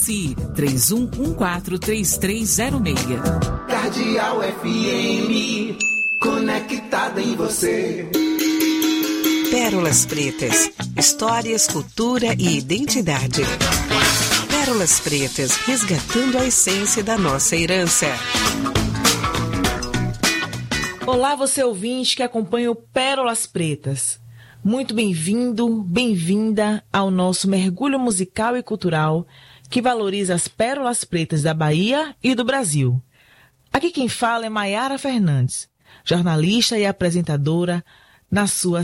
Se 31143306. Cardeal FM, conectada em você. Pérolas Pretas, histórias, cultura e identidade. Pérolas Pretas, resgatando a essência da nossa herança. Olá, você ouvinte que acompanha o Pérolas Pretas. Muito bem-vindo, bem-vinda ao nosso mergulho musical e cultural que valoriza as pérolas pretas da Bahia e do Brasil. Aqui quem fala é Maiara Fernandes, jornalista e apresentadora na sua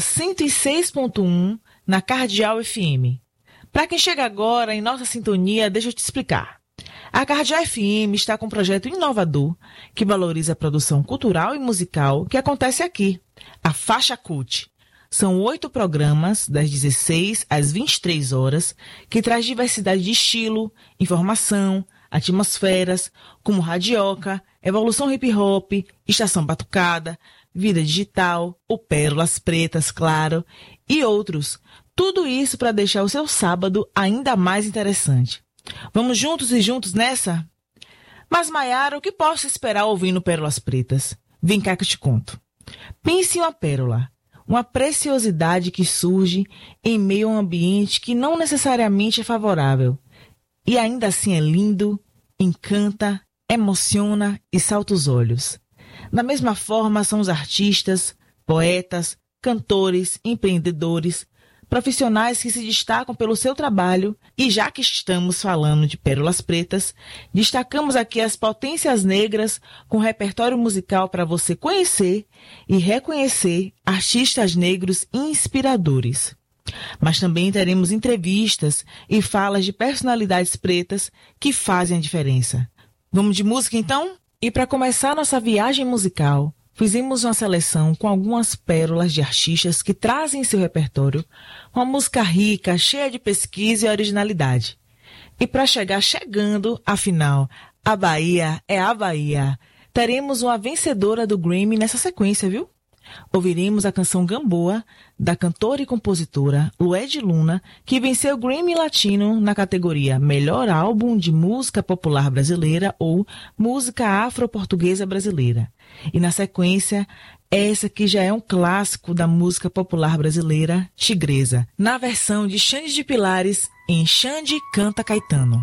106.1 na Cardeal FM. Para quem chega agora em nossa sintonia, deixa eu te explicar. A Cardeal FM está com um projeto inovador que valoriza a produção cultural e musical que acontece aqui, a Faixa Cult. São 8 programas, das 16 às 23 horas, que traz diversidade de estilo, informação, atmosferas, como radioca, evolução hip-hop, estação batucada, vida digital, o Pérolas Pretas, claro, e outros. Tudo isso para deixar o seu sábado ainda mais interessante. Vamos juntos e juntos nessa? Mas, Maiara, o que posso esperar ouvindo Pérolas Pretas? Vem cá que eu te conto. Pense em uma pérola. Uma preciosidade que surge em meio a um ambiente que não necessariamente é favorável. E ainda assim é lindo, encanta, emociona e salta os olhos. Da mesma forma são os artistas, poetas, cantores, empreendedores, profissionais que se destacam pelo seu trabalho. E já que estamos falando de pérolas pretas, destacamos aqui as potências negras com repertório musical para você conhecer e reconhecer artistas negros inspiradores. Mas também teremos entrevistas e falas de personalidades pretas que fazem a diferença. Vamos de música então? E para começar nossa viagem musical, fizemos uma seleção com algumas pérolas de artistas que trazem em seu repertório uma música rica, cheia de pesquisa e originalidade. E para chegar chegando, afinal, a Bahia é a Bahia, teremos uma vencedora do Grammy nessa sequência, viu? Ouviremos a canção Gamboa, da cantora e compositora Lued Luna, que venceu o Grammy Latino na categoria Melhor Álbum de Música Popular Brasileira ou Música Afro-Portuguesa Brasileira. E na sequência, essa que já é um clássico da música popular brasileira, Tigresa, na versão de Xande de Pilares em Xande Canta Caetano.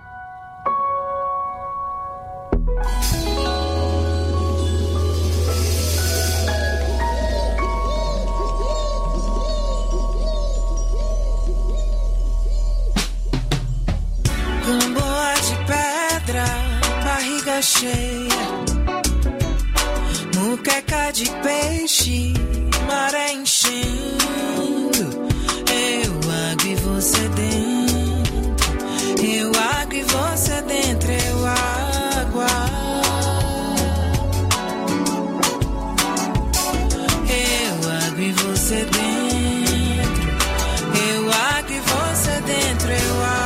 Gamboa de pedra, barriga cheia, muqueca de peixe, maré enchendo, eu água e você dentro, eu água e você dentro, eu água, eu água e você dentro, eu água e você dentro, eu água.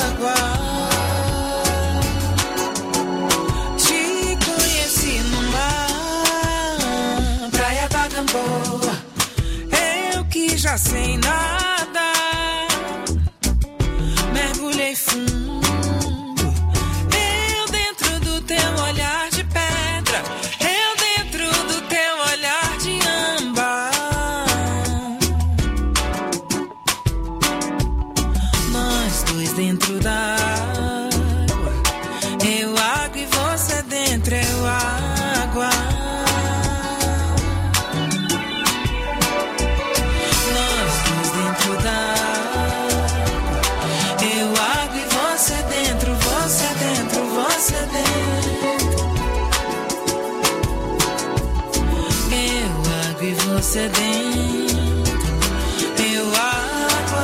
Eu que já sei nada, mergulhei fundo, eu dentro do teu olhar de pedra, eu dentro do teu olhar de âmbar, nós dois dentro da água, eu água e você dentro, eu água. Você dentro, eu água.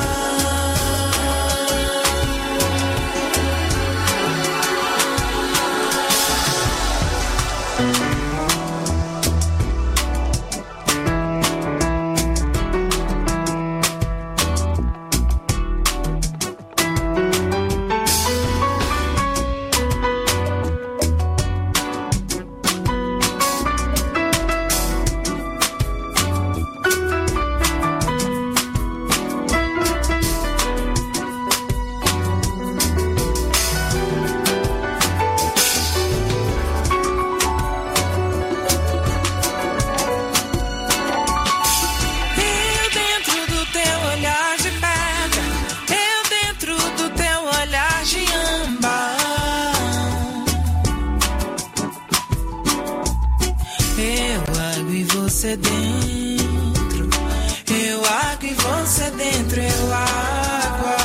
você dentro, eu água e você dentro, eu água.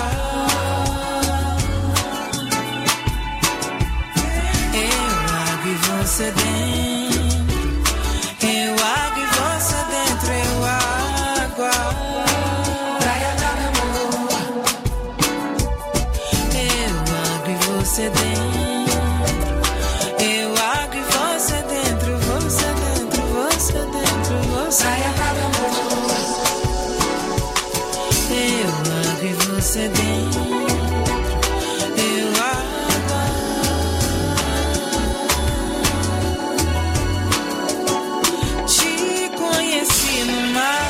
Eu água e você dentro, eu água e você dentro, eu água. Praia da amor. Eu água e você dentro. Praia da amor. Eu água e você dentro, eu água. Te conheci no mar.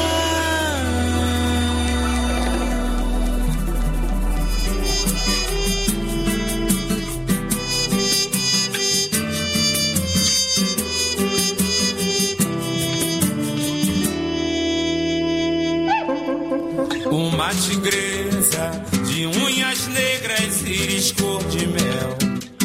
Uma tigresa de unhas negras, íris cor de mel.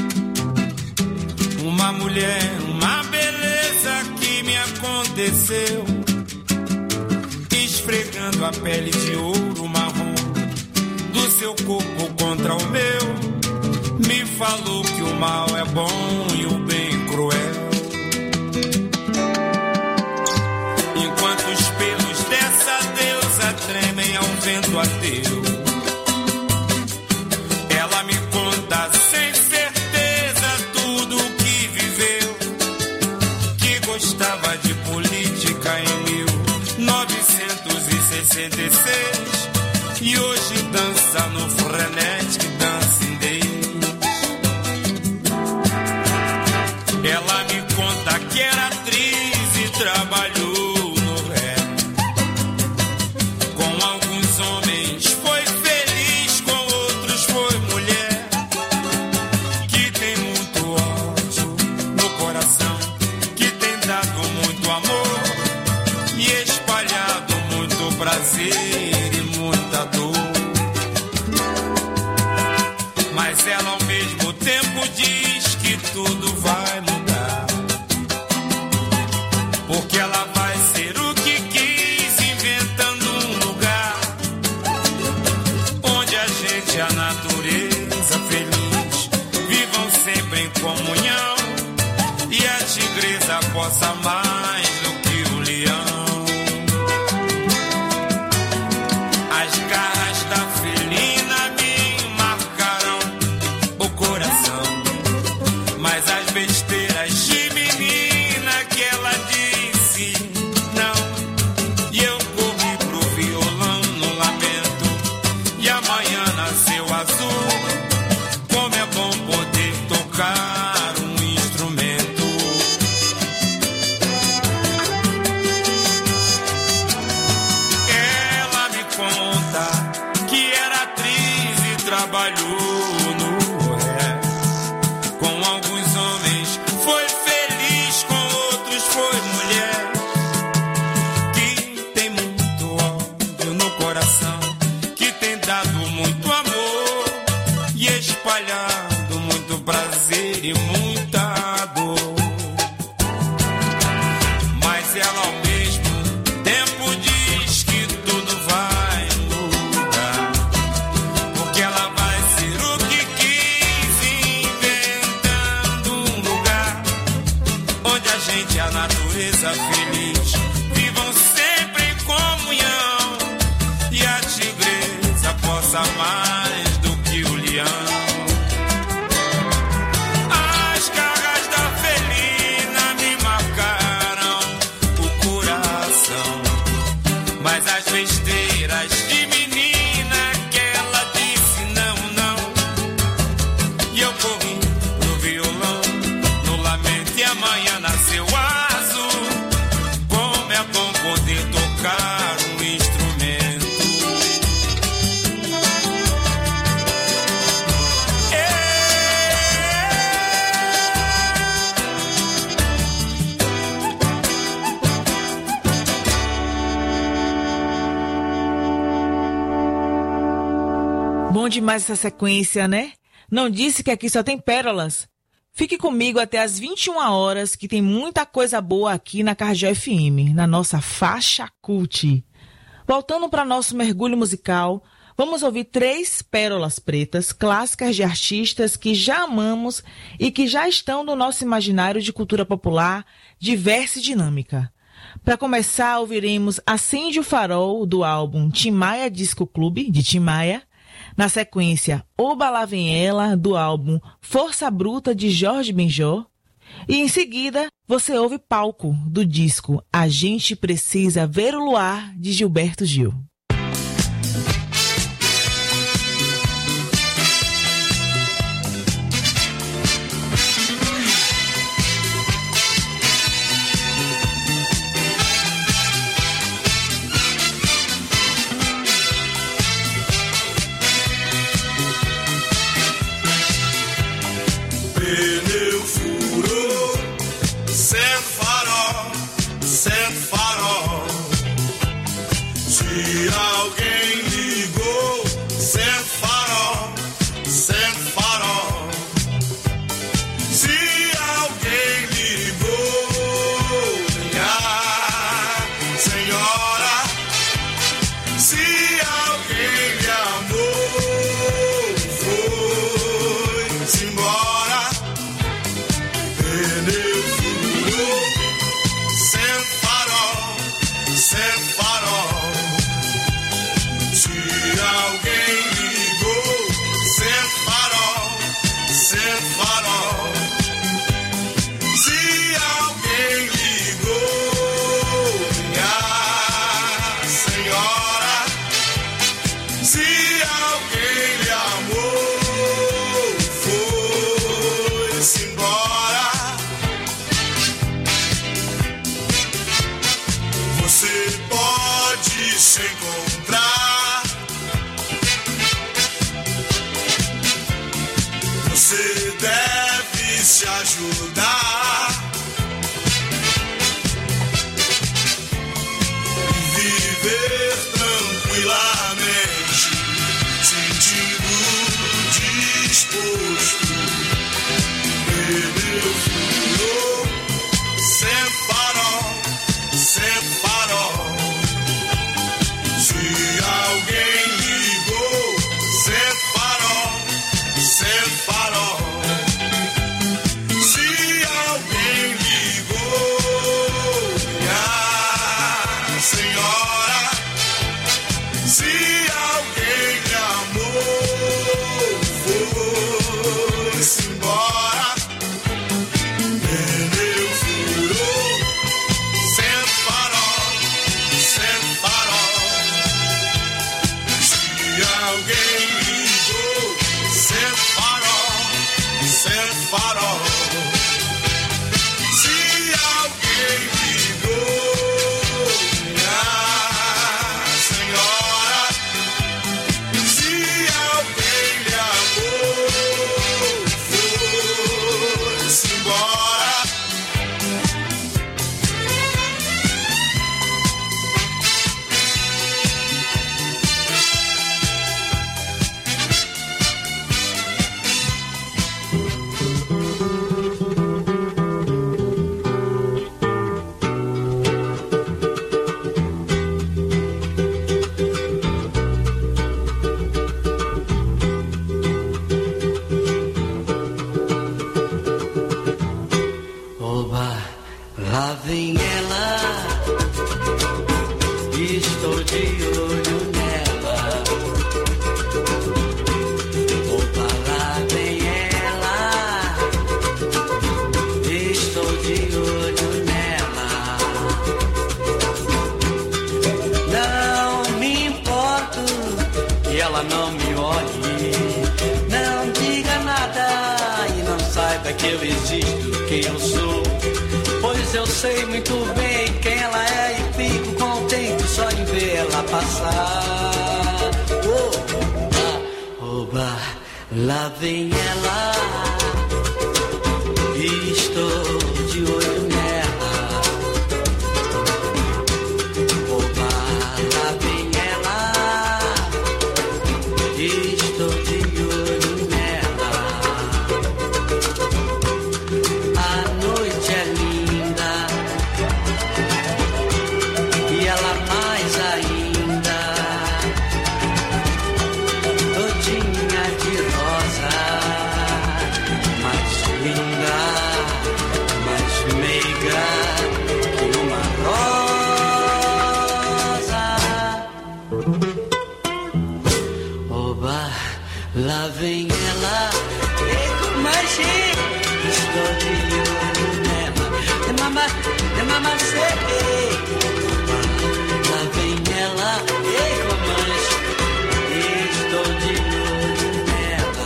Uma mulher, uma beleza que me aconteceu, esfregando a pele de ouro marrom do seu corpo contra o meu, me falou que o mal é bom e o bem cruel. Enquanto os pelos dessa deusa tremem ao vento ateu, ela me conta sem certeza tudo o que viveu, que gostava de política em 1966 e hoje dança no frenético Dancing Days. Ela me conta que era atriz e trabalhou prazer e muita dor, mas ela ao mesmo tempo diz que tudo vai mudar, porque ela vai ser o que quis, inventando um lugar onde a gente e a natureza feliz vivam sempre em comunhão e a tigresa possa mais do que o leão. As garras da felina me marcaram o coração, mas as besteiras de menina que ela disse não, e eu corri pro violão no lamento, e amanhã nasceu azul. Como é bom poder tocar um instrumento. Que era atriz e trabalhou no ré com alguns homens, foi feliz, com outros foi mulher, que tem muito ódio no coração, que tem dado muito amor e espalhado muito prazer e muita dor, mas ela ao mesmo tempo diz que tudo vai e a natureza feliz vivam sempre em comunhão e a tigresa possa mais do que o leão. As garras da felina me marcaram o coração, mas as besteiras de menina que ela disse não, não, e eu corri pro violão no lamento, e amanhã nasceu azul. Como é bom poder tocar um instrumento. Bom demais essa sequência, né? Não disse que aqui só tem pérolas? Fique comigo até às 21 horas, que tem muita coisa boa aqui na Cardeal FM, na nossa faixa cult. Voltando para nosso mergulho musical, vamos ouvir 3 pérolas pretas clássicas de artistas que já amamos e que já estão no nosso imaginário de cultura popular diversa e dinâmica. Para começar, ouviremos Acende o Farol, do álbum Tim Maia Disco Clube, de Tim Maia. Na sequência, Oba Lá Vem Ela, do álbum Força Bruta, de Jorge Benjor. E em seguida, você ouve Palco, do disco A Gente Precisa Ver o Luar, de Gilberto Gil. Pneu furou, sendo farol. Se alguém ligou, sendo farol. Se alguém ligou, minha senhora. Se alguém lhe amou, foi-se embora. Pneu furou, sendo farol. Se alguém ligou, sendo farol. Se alguém ligou, minha senhora. Se alguém lhe amou, foi-se embora. Você pode se encontrar, você deve se ajudar e viver tranquilamente, sentindo disposto. Pneu furou, sendo farol. Se alguém ligou, sendo farol. Se alguém ligou, minha senhora. Se alguém lhe amou, foi-se embora. Pneu furou, sendo farol. Se alguém ligou, sendo farol. Se alguém ligou, minha senhora. Se alguém lhe amou, foi-se embora. Oba, lá vem ela, estou de olho nela. Oba, lá vem ela, estou de olho nela. Não me importo que ela não me olhe, não diga nada e não saiba que eu existo, quem eu sou. Pois eu sei muito bem quem ela é e fico contente só em ver ela passar. Oba, lá vem ela, estou de olho nela. Oba, lá vem ela, estou de olho nela. você. Lá vem ela, ei, romance, estou de olho nela.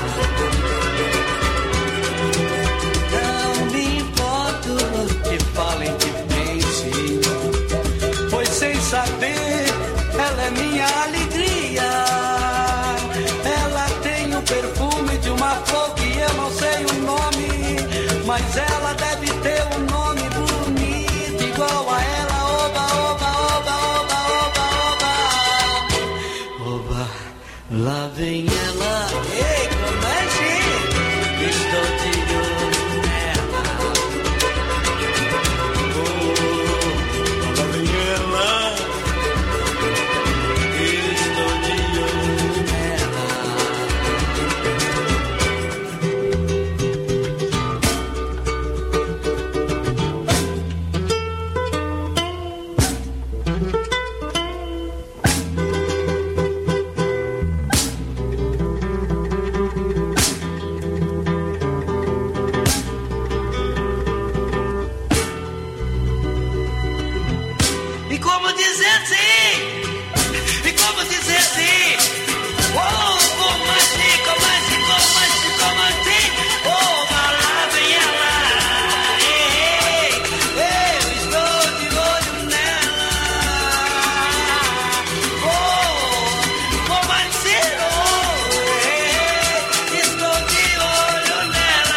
Não me importo que falem, que pensem, pois sem saber, ela é minha alegria. Ela tem o perfume de uma flor que eu não sei o nome, mas ela deve ter um nome bonito igual a ela. Oba, oba, oba, oba, oba, oba. Oba, lá vem ela. Ei, como é que estou de olho nela. Oh, lá vem ela. Estou de olho nela. E como dizer sim? E como dizer sim? Oh, como assim? Como assim? Como assim? Como assim? Oh, lá vem ela. Ei, eu estou de olho nela. Oh, como assim? Oh, estou de olho nela.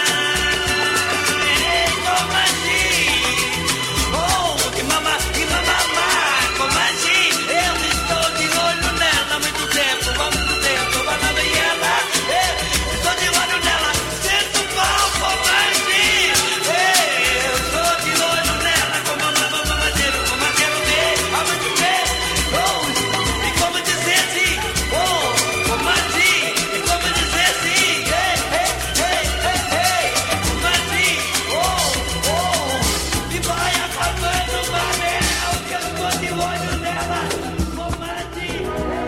Como assim? Oh, que mamá, como assim? Eu estou de olho nela há muito tempo, há muito tempo. Lá vem ela, estou de olho nela. Sinto mal, como assim? Eu estou de olho nela, como mamadeiro ver, há muito tempo. Oh, e como dizer assim? Oh, como assim? E como dizer assim? Como assim? Oh, e vai acabando o anel, que eu estou de olho nela. Como assim?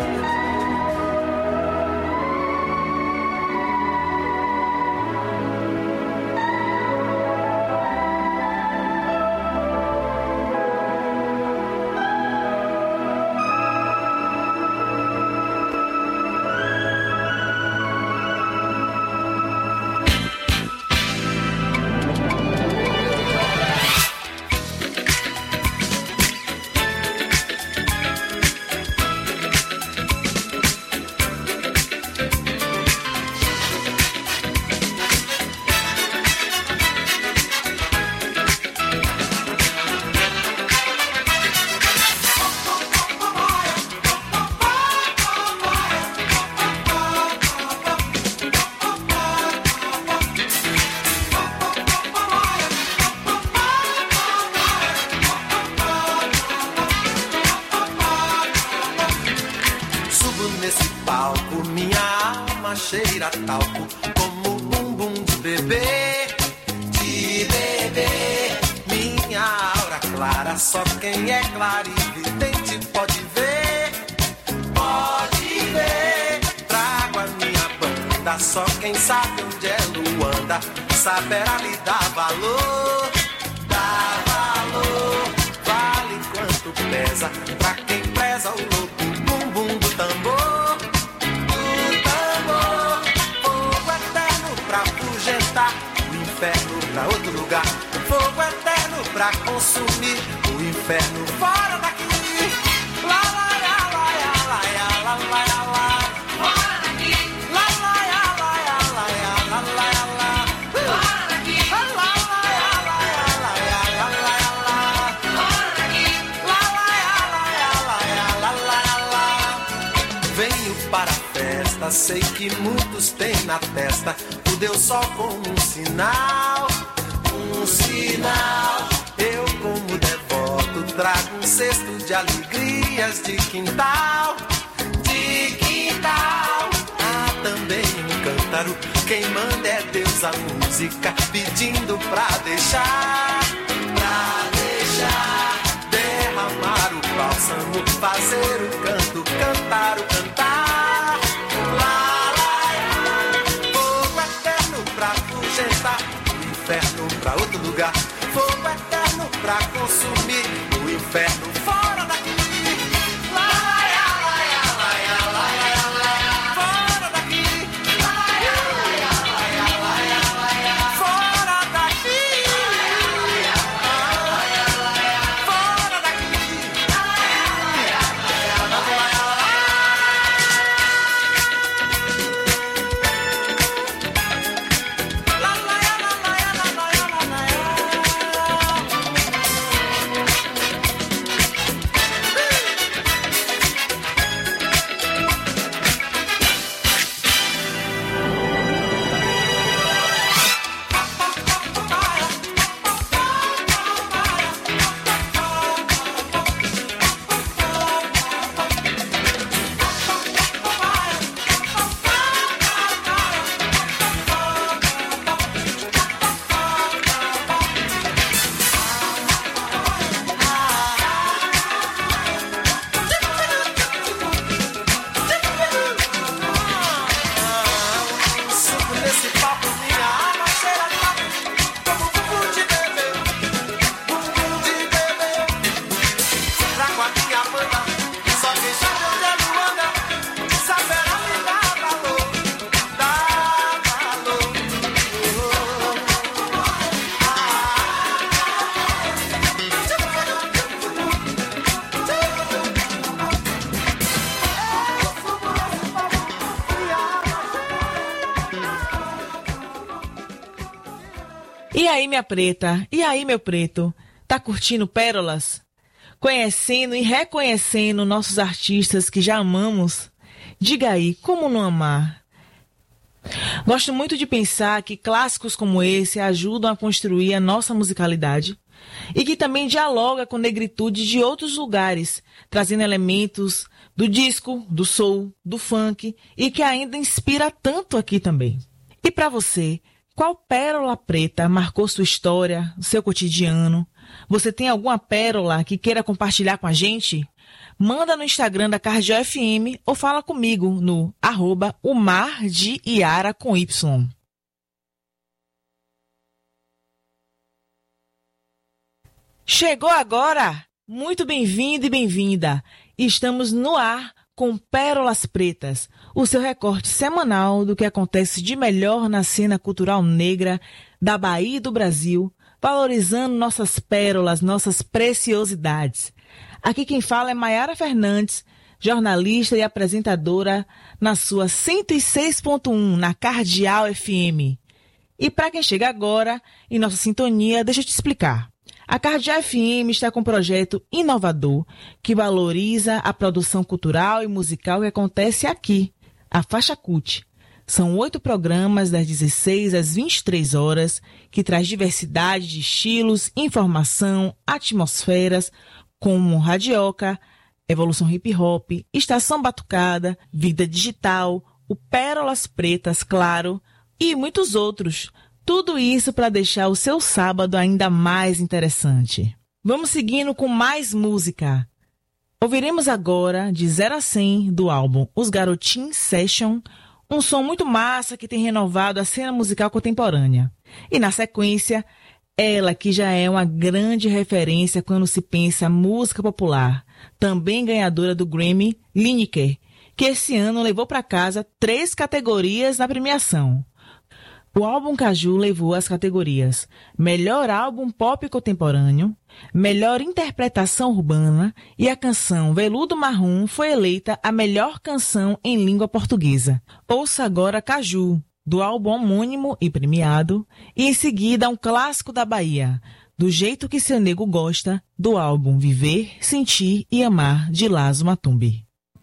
Subo nesse palco, minha alma cheira talco, como bumbum de bebê, minha aura clara, só quem é clarividente pode ver, trago a minha banda, só quem sabe onde é Luanda, saberá lhe dar valor, vale quanto pesa, pra quem preza o louco bumbum do tambor, fogo eterno pra afugentar, o inferno pra outro lugar, fogo eterno pra consumir, o inferno fora daqui, lá, lá, lá, lá, lá, lá, lá, lá, lá, fora daqui, lá, lá, lá, lá, lá, lá, lá, lá, lá, fora daqui, lá, lá, lá, lá, lá, lá, lá, lá, fora daqui, lá, lá, lá, lá, lá, lá, lá. Venho para a festa, sei que muitos têm na testa o Deus Sol como um sinal. Eu como devoto trago um cesto de alegrias de quintal. Há também um cântaro, quem manda é Deus a música, pedindo pra deixar derramar o bálsamo, fazer o canto, cantar o cantar. Lá, lá, lá, fogo eterno pra afugentar, o inferno pra outro lugar. Fogo eterno pra consumir o inferno fora daqui. Laia, laia, laia, laia, laia. Fora daqui. Laia, laia, laia, laia, laia. Fora daqui. Laia, laia, laia, fora daqui. Laia, laia, laia, laia, E aí, minha preta? E aí, meu preto? Tá curtindo Pérolas? Conhecendo e reconhecendo nossos artistas que já amamos? Diga aí, como não amar? Gosto muito de pensar que clássicos como esse ajudam a construir a nossa musicalidade e que também dialoga com negritude de outros lugares, trazendo elementos do disco, do soul, do funk e que ainda inspira tanto aqui também. E para você, qual pérola preta marcou sua história, seu cotidiano? Você tem alguma pérola que queira compartilhar com a gente? Manda no Instagram da Cardeal FM ou fala comigo no @umardiiara com Y. Chegou agora? Muito bem-vindo e bem-vinda. Estamos no ar com Pérolas Pretas, o seu recorte semanal do que acontece de melhor na cena cultural negra da Bahia e do Brasil, valorizando nossas pérolas, nossas preciosidades. Aqui quem fala é Maiara Fernandes, jornalista e apresentadora na sua 106.1 na Cardeal FM. E para quem chega agora em nossa sintonia, deixa eu te explicar. A Cardeal FM está com um projeto inovador que valoriza a produção cultural e musical que acontece aqui, a Faixa Cult. São 8 programas das 16 às 23 horas que traz diversidade de estilos, informação, atmosferas, como radioca, evolução hip hop, estação batucada, vida digital, o Pérolas Pretas, claro, e muitos outros. Tudo isso para deixar o seu sábado ainda mais interessante. Vamos seguindo com mais música. Ouviremos agora, de 0 a 100, do álbum Os Garotinhos Session, um som muito massa que tem renovado a cena musical contemporânea. E na sequência, ela que já é uma grande referência quando se pensa música popular, também ganhadora do Grammy, Lineker, que esse ano levou para casa 3 categorias na premiação. O álbum Caju levou as categorias Melhor Álbum Pop Contemporâneo, Melhor Interpretação Urbana e a canção Veludo Marrom foi eleita a melhor canção em língua portuguesa. Ouça agora Caju, do álbum homônimo e premiado, e em seguida um clássico da Bahia, Do Jeito Que Seu Nego Gosta, do álbum Viver, Sentir e Amar, de Lazo Matumbi.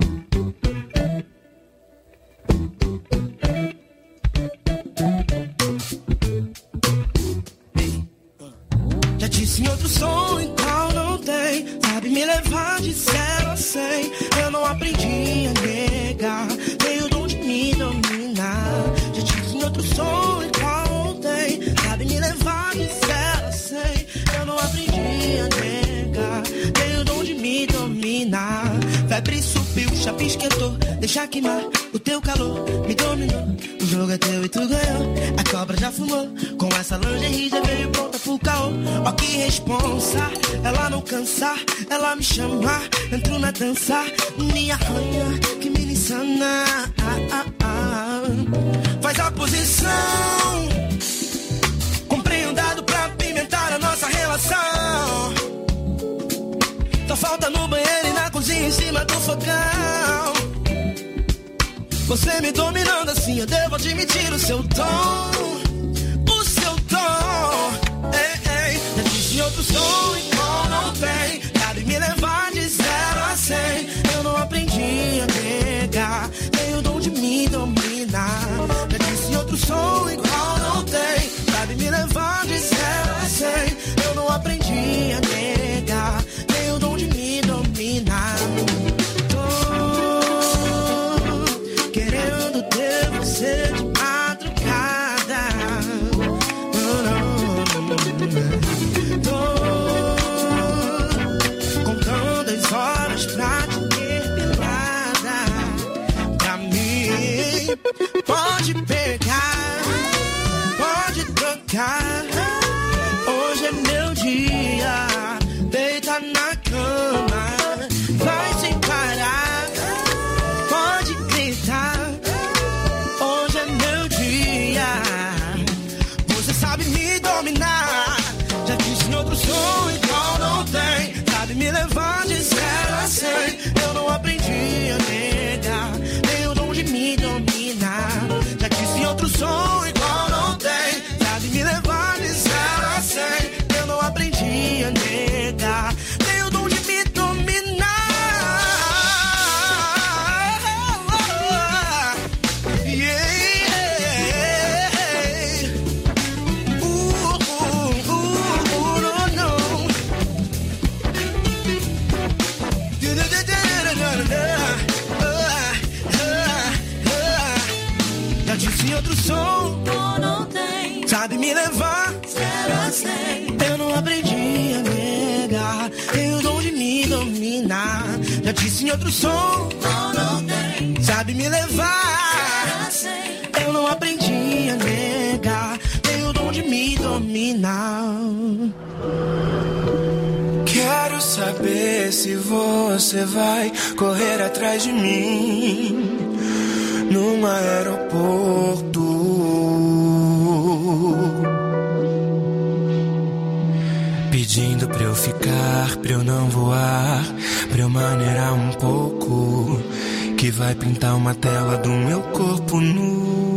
Já disse em outro som em qual não tem, sabe me levar de 0 a 100. Eu não aprendi a negar, tenho o dom de me dominar. Já disse em outro som em qual não tem, sabe me levar de 0 a 100. Eu não aprendi a negar, tenho o dom de me dominar. Febre subiu, chapa esquentou, deixa queimar o teu calor me dominou. O jogo é teu e tu ganhou, a cobra já fumou, com essa lingerie já um caô, ó que responsa. Ela não cansa, ela me chama. Entro na dança, me arranha, que me insana. Faz a posição. Comprei um dado pra pimentar a nossa relação. Só falta no banheiro e na cozinha em cima do fogão. Você me dominando assim, eu devo admitir o seu tom. O seu tom. Ei, já disse outro som igual não tem. Sabe me levar de 0 a 100. Eu não aprendi a negar, nem o dom de me dominar. Já disse outro som igual não tem. Sabe me levar de 0 a 100. Eu não aprendi a negar, nem o dom de me dominar. Você de madrugada. Tô contando as horas pra te ter pelada. Pra mim, pode pegar, pode tocar. Hoje é meu dia. Deita na cama, vai sem parar. Pode gritar. Hoje é meu dia. Você sabe me dominar. Já disse em outro som igual não tem. Sabe me levar de 0 a 100. Eu não aprendi a negar, nem o dom de me dominar. Já disse em outro som igual não tem. Sabe me levar de 0 a 100. Eu não aprendi a negar, nem o dom de me dominar. Já disse outro som, não tem. Sabe me levar 0 a 100. Eu não aprendi a negar, tenho o dom de me dominar. Já disse em outro som, não tem. Sabe me levar 0 a 100. Eu não aprendi a negar, tenho o dom de me dominar. Quero saber se você vai correr atrás de mim num aeroporto, pedindo pra eu ficar, pra eu não voar, pra eu maneirar um pouco, que vai pintar uma tela do meu corpo nu.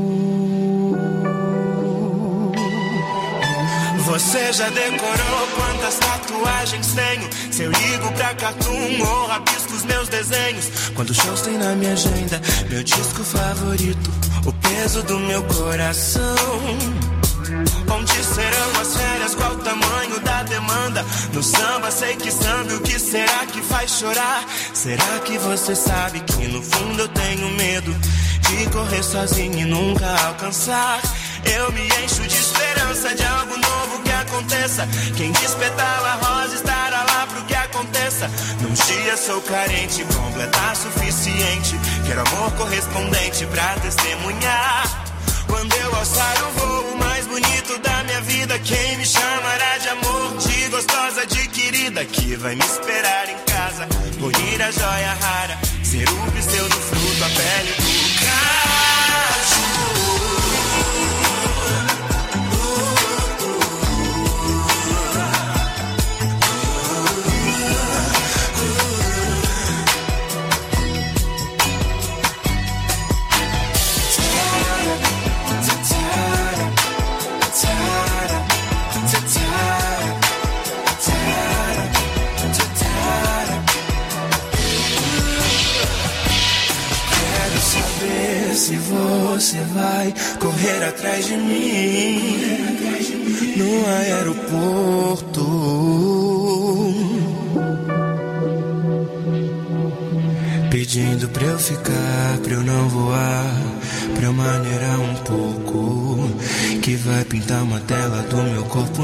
Você já decorou quantas tatuagens tenho? Se eu ligo pra Cartoon ou rabisco os meus desenhos? Quantos shows tem na minha agenda? Meu disco favorito, o peso do meu coração. Onde serão as férias? Qual o tamanho da demanda? No samba sei que samba, o que será que faz chorar? Será que você sabe que no fundo eu tenho medo de correr sozinho e nunca alcançar? Eu me encho de esperança de algo novo que aconteça. Quem diz petala a rosa estará lá pro que aconteça. Num dia sou carente, completar suficiente. Quero amor correspondente pra testemunhar. Quando eu alçar o voo mais bonito da minha vida, quem me chamará de amor, de gostosa, de querida, que vai me esperar em casa, polir a joia rara, ser o pseudofruto, a pele do caju. Se você vai correr atrás de mim no aeroporto, pedindo pra eu ficar, pra eu não voar, pra eu maneirar um pouco, que vai pintar uma tela do meu corpo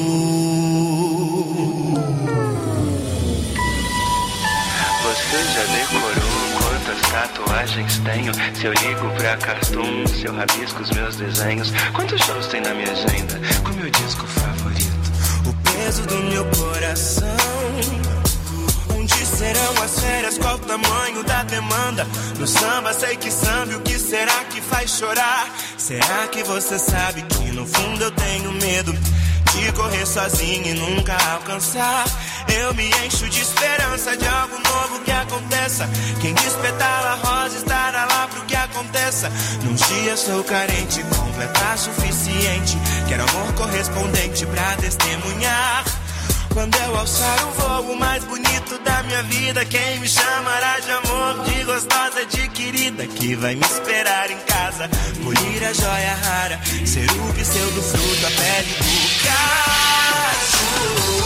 nu. Você já decorou quantas tatuagens tatuagens tenho? Se eu ligo pra Cartoon, se eu rabisco os meus desenhos, quantos shows tem na minha agenda? Qual meu disco favorito? O peso do meu coração. Onde serão as férias? Qual o tamanho da demanda? No samba sei que samba, o que será que faz chorar? Será que você sabe que no fundo eu tenho medo de correr sozinho e nunca alcançar? Eu me encho de esperança de algo novo que aconteça. Quem despetala a rosa estará lá pro que aconteça. Num dia sou carente, completar suficiente. Quero amor correspondente pra testemunhar. Quando eu alçar o voo mais bonito da minha vida, quem me chamará de amor, de gostosa, de querida, que vai me esperar em casa, colher a joia rara, ser o pseudo-fruto, a pele do cacho.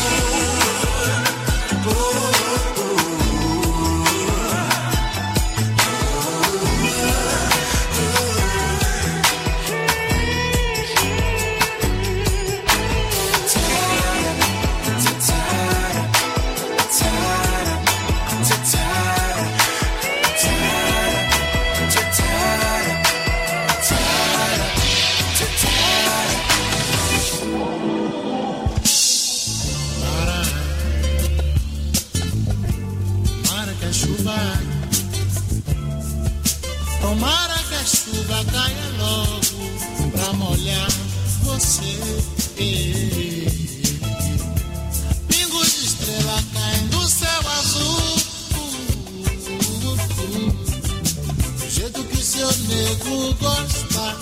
Tomara que a chuva caia logo pra molhar você. Pingos de estrela caem do céu azul, do jeito que seu nego gosta.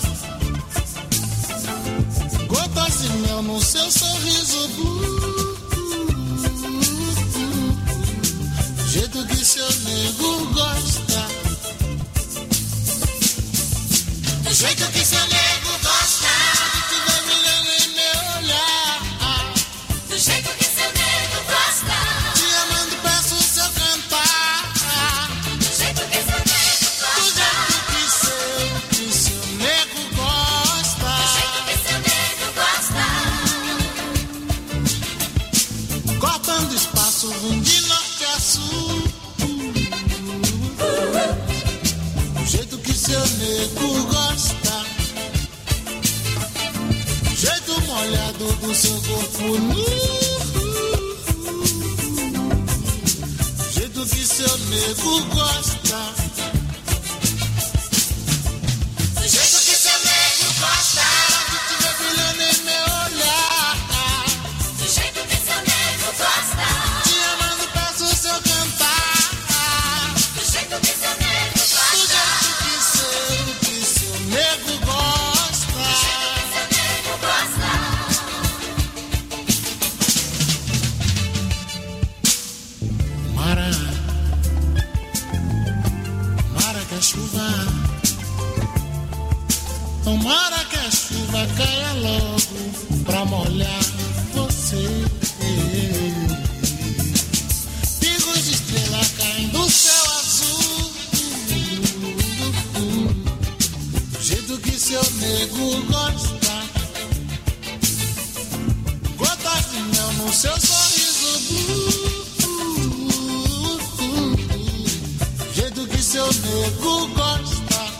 Gotas de mel no seu sorriso blue, do jeito que seu nego gosta. Do jeito que seu nego gosta de te ver brilhando em meu olhar. Do jeito que seu nego gosta, te amando peço seu cantar. Do jeito que seu nego gosta, do jeito que seu nego gosta. Do jeito que seu nego gosta. Cortando espaço de norte a sul. Do jeito que seu nego gosta. Jeito molhado do seu corpo nu. Jeito que seu nego gosta. Do jeito que seu nego gosta de te ver brilhando em meu olhar. Do jeito que seu nego gosta, te amando peço seu cantar. Do jeito que seu nego gosta. Do jeito que seu nego gosta. Do jeito que seu nego gosta. Tomara que a chuva, tomara que a chuva caia logo pra molhar você. Pingos de estrela caem do céu azul, do jeito que seu nego gosta. Gotas de mel no seu sorriso blue, do jeito que seu nego gosta.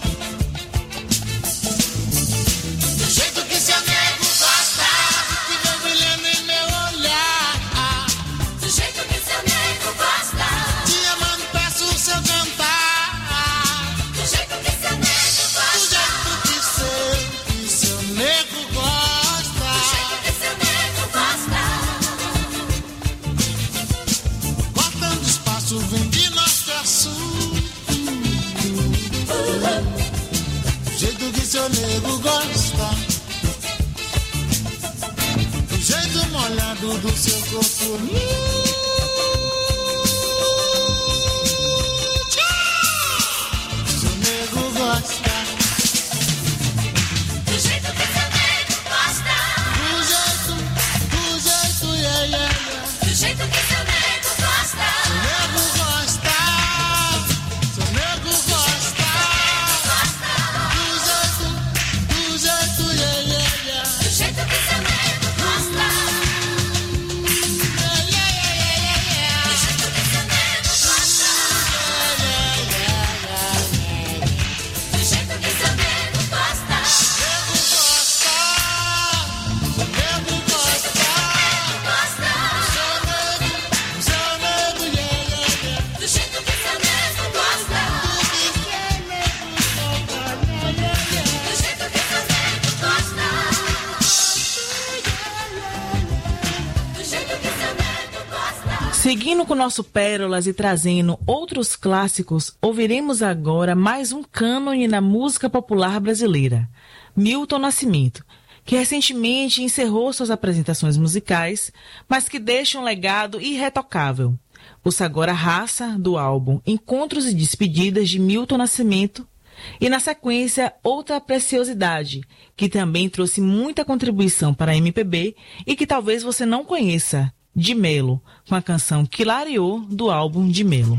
Do jeito que seu nego gosta de te ver brilhando em meu olhar. Do jeito que seu nego gosta, te amando peço seu cantar. Do jeito que seu nego gosta. Do jeito que seu nego gosta. Do jeito que seu nego gosta. Cortando espaço vem de norte a sul. Do jeito que seu nego gosta. Do jeito molhado do seu corpo nu. Seu nego gosta. Do jeito que seu nego gosta. Do jeito, yeah, yeah, yeah. Do jeito que seu nego gosta. Seu nego gosta. Seu nego gosta. Do jeito, yeah, yeah, yeah. Do jeito que seu nego gosta. Yeah, yeah, yeah. Seguindo com o nosso Pérolas e trazendo outros clássicos, ouviremos agora mais um cânone na música popular brasileira, Milton Nascimento, que recentemente encerrou suas apresentações musicais, mas que deixa um legado irretocável. Ouça agora Raça, do álbum Encontros e Despedidas de Milton Nascimento, e na sequência outra preciosidade, que também trouxe muita contribuição para a MPB e que talvez você não conheça, De Melo, com a canção Quilario, do álbum De Melo.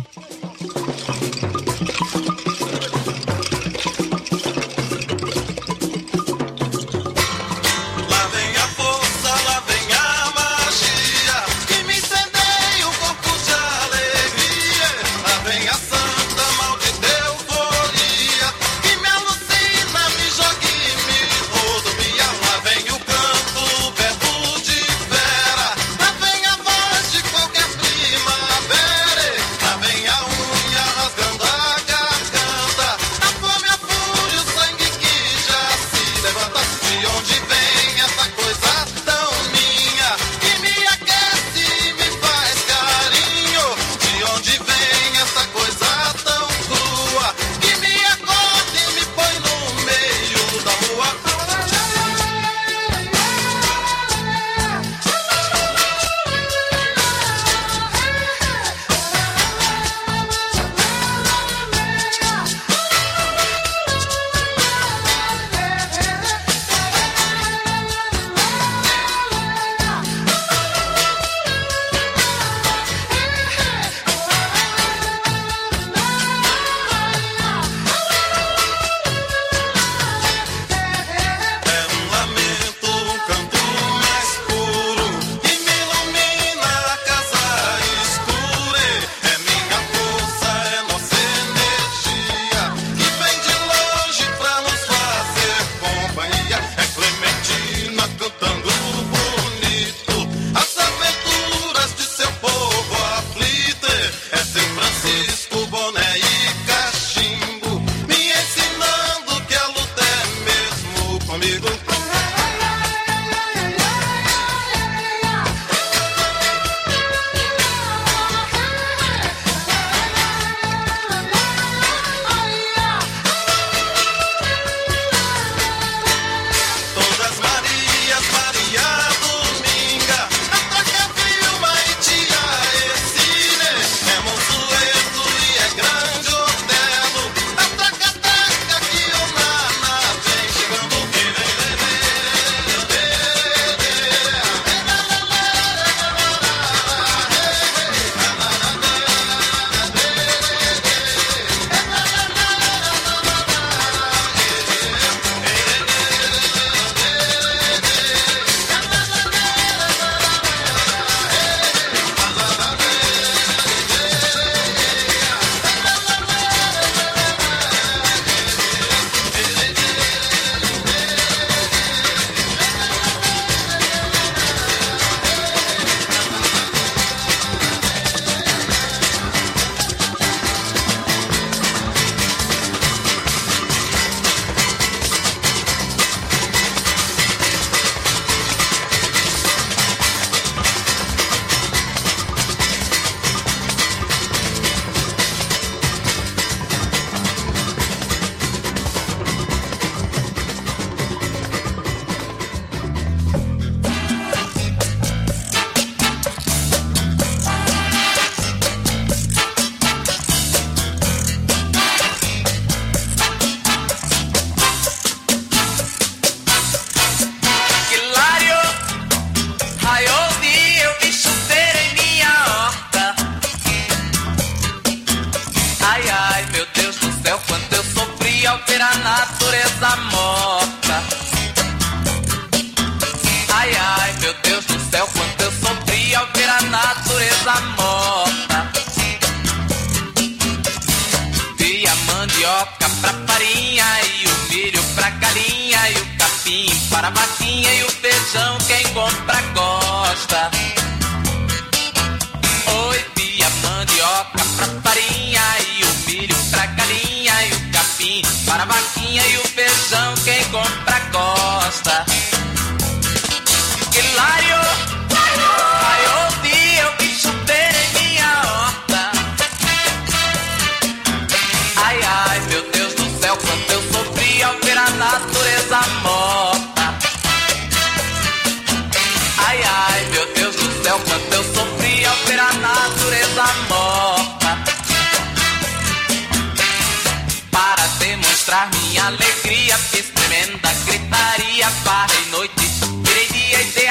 Hilário, ai, ouvi, eu vi chover em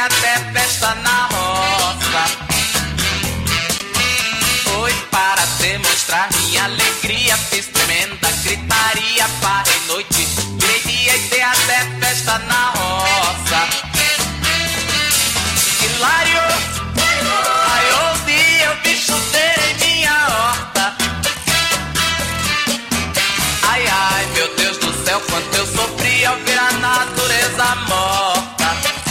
até festa na roça. Foi para demonstrar minha alegria, fiz tremenda gritaria, parei noite, virei dia e dei até festa na roça. Hilário, aí ouvi eu vi chuteira em minha horta. Ai, ai, meu Deus do céu, quanto eu sofri ao ver a natureza morta.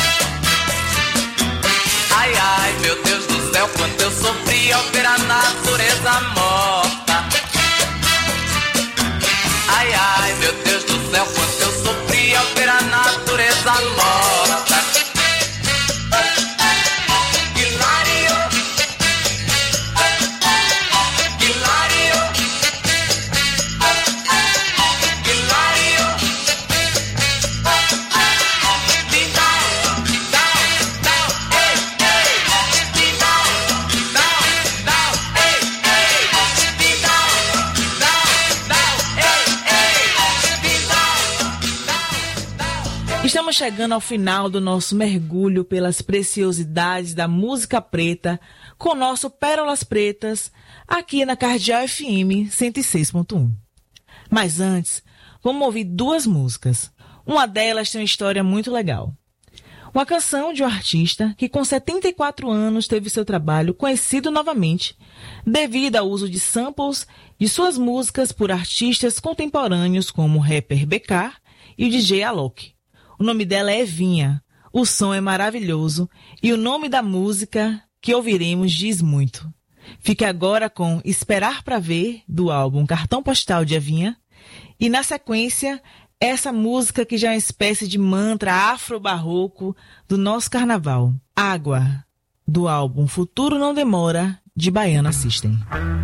Ai, ai, meu Deus do céu, quanto eu sofri ao ver a natureza morta. Ai, ai, meu Deus do céu, quanto eu sofri ao ver a natureza morta. Estamos chegando ao final do nosso mergulho pelas preciosidades da música preta com o nosso Pérolas Pretas aqui na Cardeal FM 106.1. Mas antes, vamos ouvir duas músicas. Uma delas tem uma história muito legal. Uma canção de um artista que com 74 anos teve seu trabalho conhecido novamente devido ao uso de samples de suas músicas por artistas contemporâneos como o rapper BK e o DJ Alok. O nome dela é Evinha, o som é maravilhoso e o nome da música que ouviremos diz muito. Fique agora com Esperar Pra Ver, do álbum Cartão Postal de Evinha, e na sequência, essa música que já é uma espécie de mantra afro-barroco do nosso carnaval, Água, do álbum Futuro Não Demora, de Baiana System.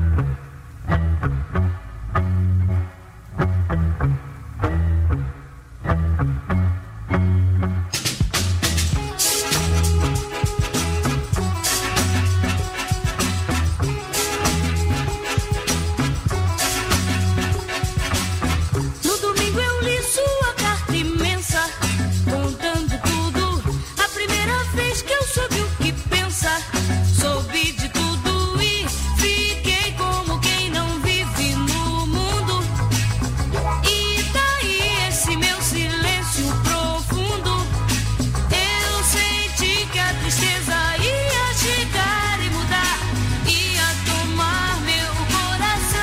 Soube de tudo e fiquei como quem não vive no mundo. E daí esse meu silêncio profundo. Eu senti que a tristeza ia chegar e mudar, ia tomar meu coração.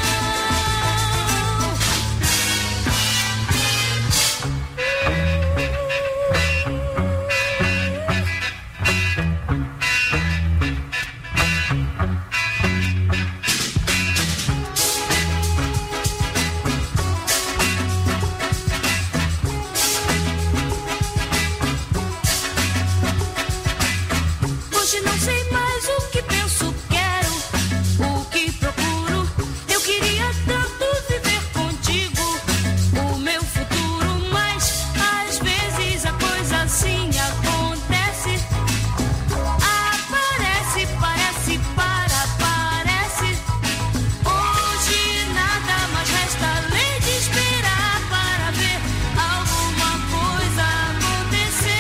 Hoje não sei mais o que penso, quero, o que procuro. Eu queria tanto viver contigo o meu futuro, mas às vezes a coisa assim acontece. Aparece, parece, parece. Hoje nada mais resta além de esperar para ver alguma coisa acontecer.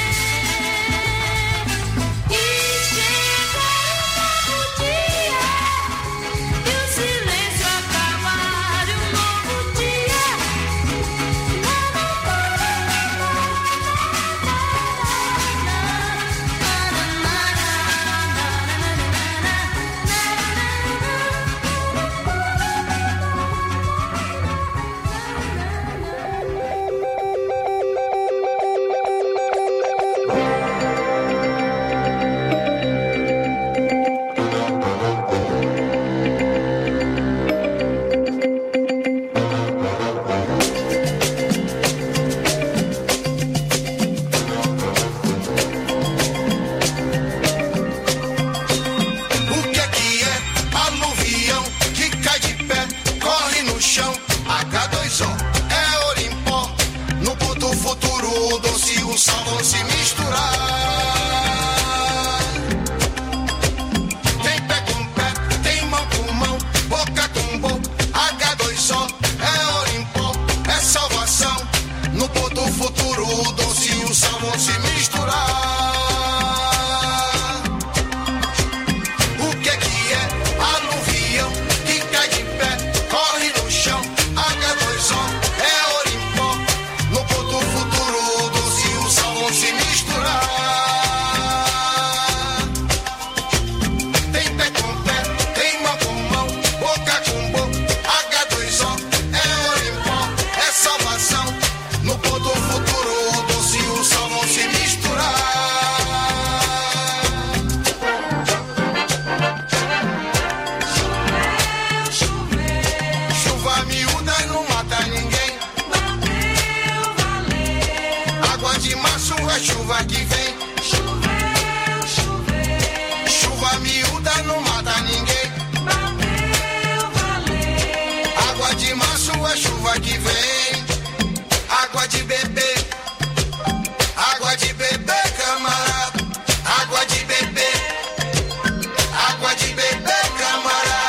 E chegar um novo dia, e o silêncio acabar, e um novo dia. O que é aluvião que cai de pé, corre no chão, H2O, é ouro em pó, no puto futuro o doce e o sal vão se misturar. Tem pé com pé, tem mão com mão, boca com boca, H2O, é ouro em pó, é salvação, no puto futuro o doce e o sal vão se misturar. março é chuva que vem. Choveu, choveu, Chuva miúda não mata ninguém. bateu, valeu. Água de março é chuva que vem. Água de beber. Água de beber, camarada. Água de beber. Água de beber, camarada.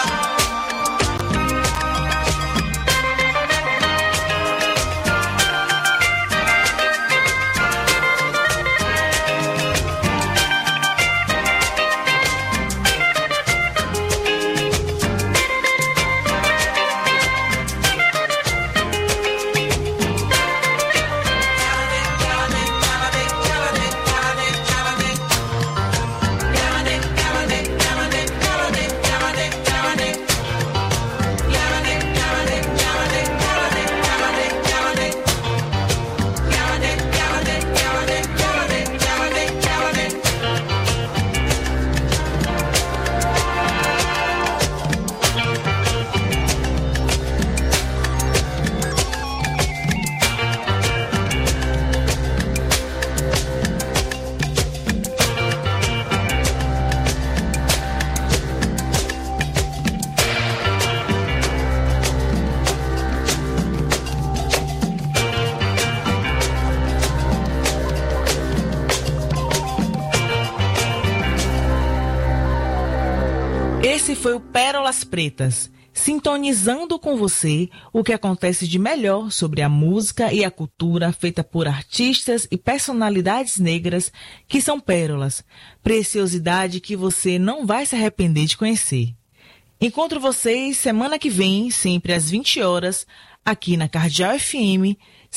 Esse foi o Pérolas Pretas, sintonizando com você o que acontece de melhor sobre a música e a cultura feita por artistas e personalidades negras que são pérolas, preciosidade que você não vai se arrepender de conhecer. Encontro vocês semana que vem, sempre às 20 horas, aqui na Cardeal FM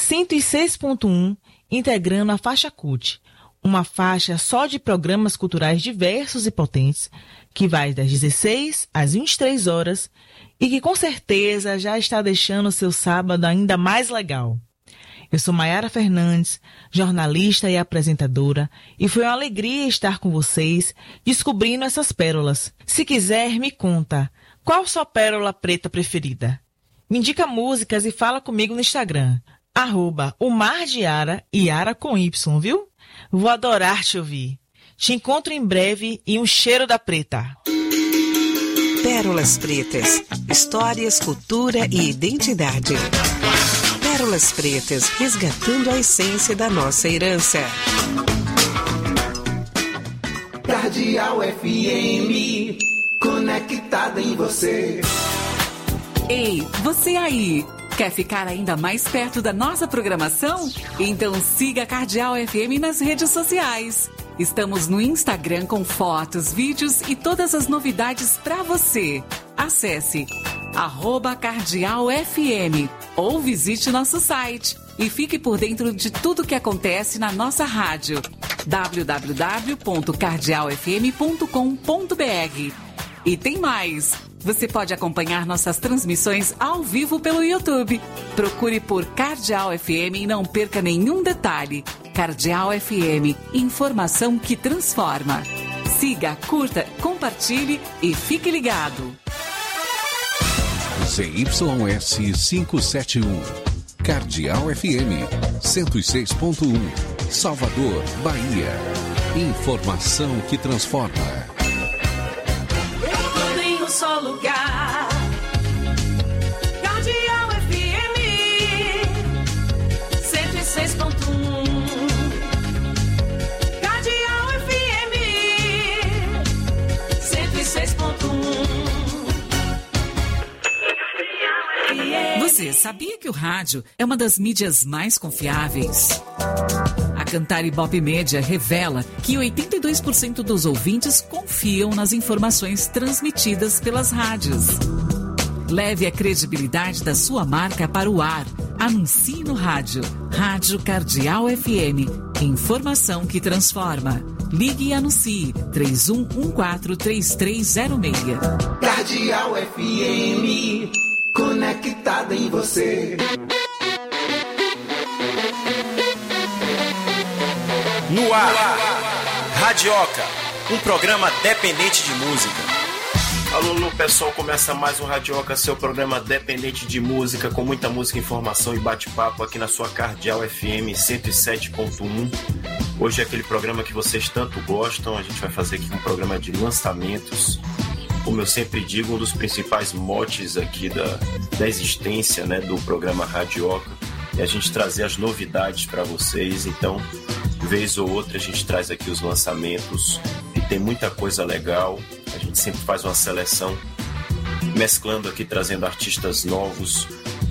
106.1, integrando a faixa CUT, uma faixa só de programas culturais diversos e potentes, que vai das 16 às 23 horas e que com certeza já está deixando o seu sábado ainda mais legal. Eu sou Maiara Fernandes, jornalista e apresentadora, e foi uma alegria estar com vocês descobrindo essas pérolas. Se quiser, me conta, qual sua pérola preta preferida? Me indica músicas e fala comigo no Instagram, @omardiara, Iara com Y, viu? Vou adorar te ouvir. Te encontro em breve e um cheiro da preta. Pérolas Pretas. Histórias, cultura e identidade. Pérolas Pretas, resgatando a essência da nossa herança. Cardeal FM, conectada em você. Ei, você aí! Quer ficar ainda mais perto da nossa programação? Então siga a Cardeal FM nas redes sociais. Estamos no Instagram com fotos, vídeos e todas as novidades para você. Acesse @cardealfm ou visite nosso site e fique por dentro de tudo que acontece na nossa rádio. www.cardealfm.com.br. E tem mais! Você pode acompanhar nossas transmissões ao vivo pelo YouTube. Procure por Cardeal FM e não perca nenhum detalhe. Cardeal FM, informação que transforma. Siga, curta, compartilhe e fique ligado. ZYS 571, Cardeal FM 106.1, Salvador, Bahia. Informação que transforma. Tudo em um só lugar. Cardeal FM 106.1. Cardeal FM 106.1. Você sabia que o rádio é uma das mídias mais confiáveis? A Cantar Ibope Média revela que 82% dos ouvintes confiam nas informações transmitidas pelas rádios. Leve a credibilidade da sua marca para o ar. Anuncie no rádio. Rádio Cardeal FM. Informação que transforma. Ligue e anuncie. 31143306. Cardeal FM, conectada em você. No ar, Radioca, um programa dependente de música. Alô, pessoal, começa mais um Radioca, seu programa dependente de música, com muita música, informação e bate-papo aqui na sua Cardeal FM 107.1. Hoje é aquele programa que vocês tanto gostam. A gente vai fazer aqui um programa de lançamentos. Como eu sempre digo, um dos principais motes aqui da existência, né, do programa Radioca é a gente trazer as novidades para vocês. Então, vez ou outra, a gente traz aqui os lançamentos e tem muita coisa legal. A gente sempre faz uma seleção, mesclando aqui, trazendo artistas novos,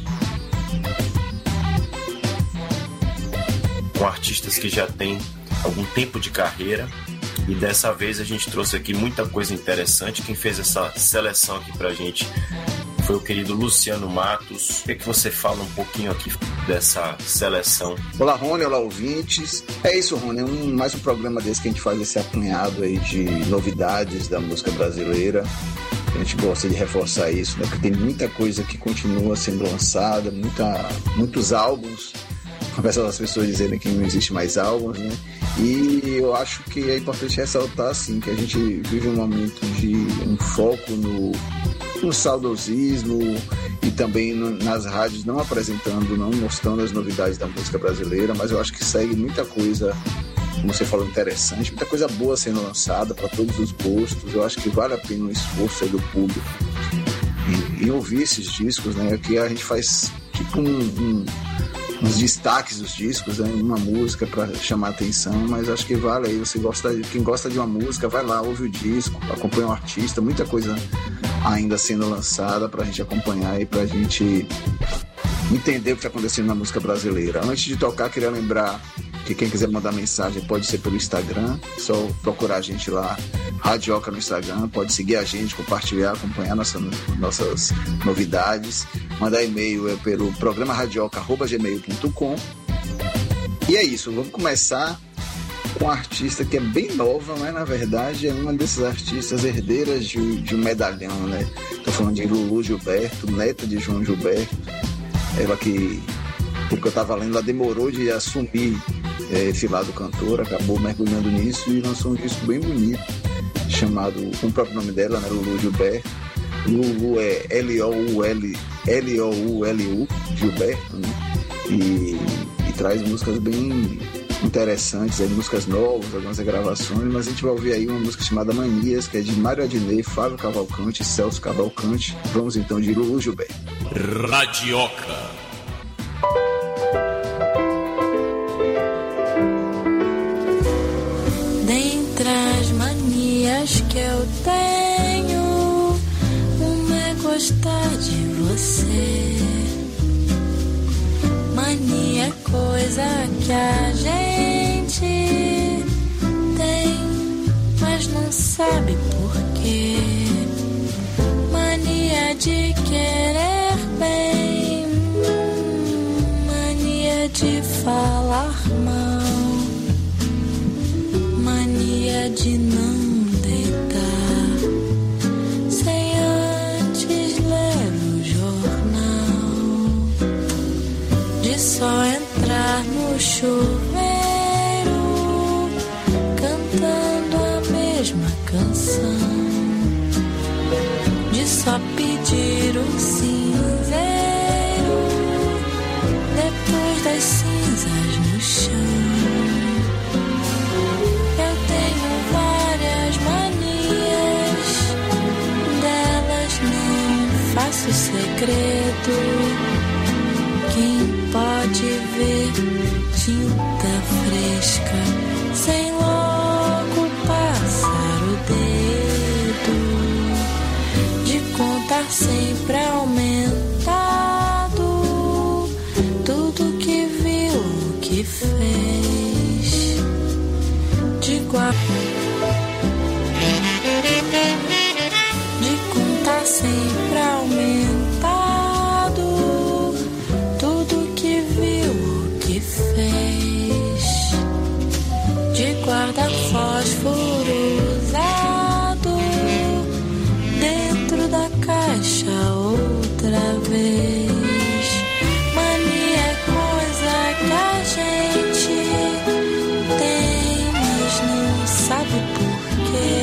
com artistas que já têm algum tempo de carreira. E dessa vez a gente trouxe aqui muita coisa interessante. Quem fez essa seleção aqui pra gente foi o querido Luciano Matos. O que é que você fala um pouquinho aqui dessa seleção? Olá, Rony, olá, ouvintes. É isso, Rony, mais um programa desse que a gente faz esse apanhado aí de novidades da música brasileira. A gente gosta de reforçar isso, né? Porque tem muita coisa que continua sendo lançada, muitos álbuns, apesar das pessoas dizerem que não existe mais álbuns, né? E eu acho que é importante ressaltar, assim, que a gente vive um momento de um foco no saudosismo e também nas rádios não mostrando as novidades da música brasileira, mas eu acho que segue muita coisa, como você falou, interessante, muita coisa boa sendo lançada para todos os gostos. Eu acho que vale a pena um esforço aí do público e ouvir esses discos, né? Que a gente faz tipo uns destaques dos discos, né? Uma música para chamar a atenção, mas acho que vale aí. Quem gosta de uma música, vai lá, ouve o disco, acompanha o artista, muita coisa ainda sendo lançada pra gente acompanhar e pra gente entender o que está acontecendo na música brasileira. Antes de tocar, queria lembrar que quem quiser mandar mensagem pode ser pelo Instagram, só procurar a gente lá, Radioca no Instagram, pode seguir a gente, compartilhar, acompanhar nossas novidades, mandar e-mail pelo programa radioca@gmail.com. E é isso, vamos começar com uma artista que é bem nova, mas na verdade é uma dessas artistas herdeiras de um medalhão, né? Tô falando de Lulu Gilberto, neta de João Gilberto. Ela que, porque eu tava lendo, ela demorou de assumir esse lado cantor, acabou mergulhando nisso e lançou um disco bem bonito, chamado, com o próprio nome dela, né? Lulu Gilberto. Lulu é L-O-U-L-U, Gilberto, né? E traz músicas bem interessantes, aí, músicas novas, algumas gravações, mas a gente vai ouvir aí uma música chamada Manias, que é de Mário Adnet, Fábio Cavalcante e Celso Cavalcante. Vamos então de Lulu Gilberto. Radioca. Dentre as manias que eu tenho, uma é gostar de você. Mania é coisa que a gente tem, mas não sabe por quê. Mania de querer bem, mania de falar mal, mania de não deitar sem antes ler o jornal, de só entrar no chuveiro cantando a mesma canção, de só pedir o cinzeiro depois das cinzas no chão. Eu tenho várias manias, delas não faço segredo. Quem pode ver tinta fresca sem logo passar o dedo, de contar sempre aumentado tudo que viu, que fez, de contar sempre aumentado tudo que viu, que fez, de guardar fósforo usado dentro da caixa outra vez. Mania é coisa que a gente tem, mas não sabe por quê.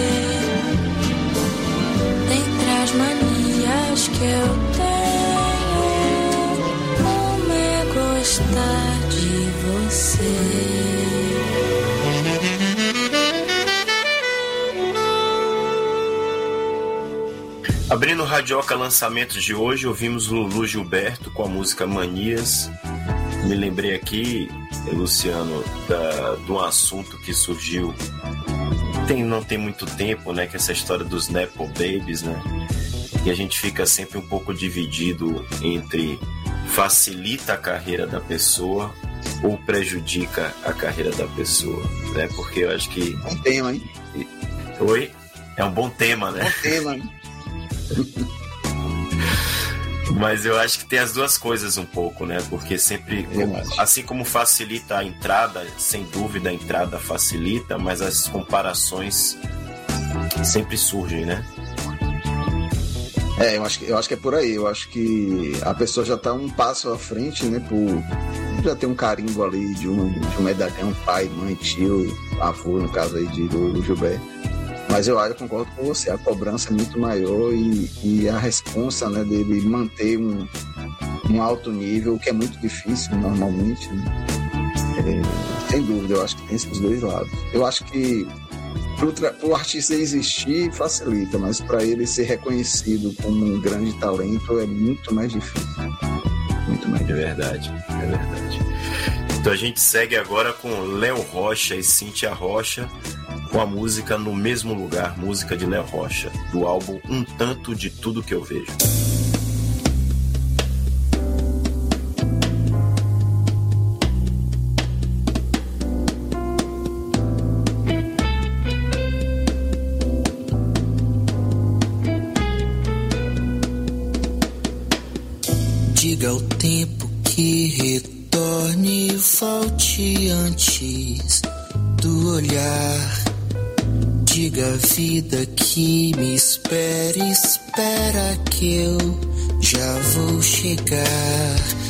Dentre as manias que eu tenho, uma é gostar de você. Abrindo o Radioca Lançamentos de hoje, ouvimos Lulu Gilberto com a música Manias. Me lembrei aqui, Luciano, de um assunto que surgiu não tem muito tempo, né? Que é essa história dos Nepo Babies, né? E a gente fica sempre um pouco dividido entre facilita a carreira da pessoa ou prejudica a carreira da pessoa, né? Porque eu acho que... Bom tema, hein? Oi? É um bom tema, né? Bom tema, hein? Mas eu acho que tem as duas coisas um pouco, né? Porque sempre, assim como facilita a entrada, sem dúvida a entrada facilita, mas as comparações sempre surgem, né? Eu acho que é por aí. Eu acho que a pessoa já está um passo à frente, né? Por já ter um carimbo ali de um medalhão, pai, mãe, tio, avô, no caso aí de Lulu Gilberto. Mas eu concordo com você, a cobrança é muito maior e a responsa, né, dele manter um alto nível, que é muito difícil normalmente, né? Sem dúvida, eu acho que tem esses dois lados. Eu acho que para o artista existir facilita, mas para ele ser reconhecido como um grande talento é muito mais difícil. Muito mais difícil. É verdade. Então a gente segue agora com Léo Rocha e Cíntia Rocha, com a música No Mesmo Lugar, música de Léo Rocha, do álbum Um Tanto de Tudo Que Eu Vejo. Diga ao tempo que retorne e volte antes do olhar. Diga à vida que me espere, espera que eu já vou chegar.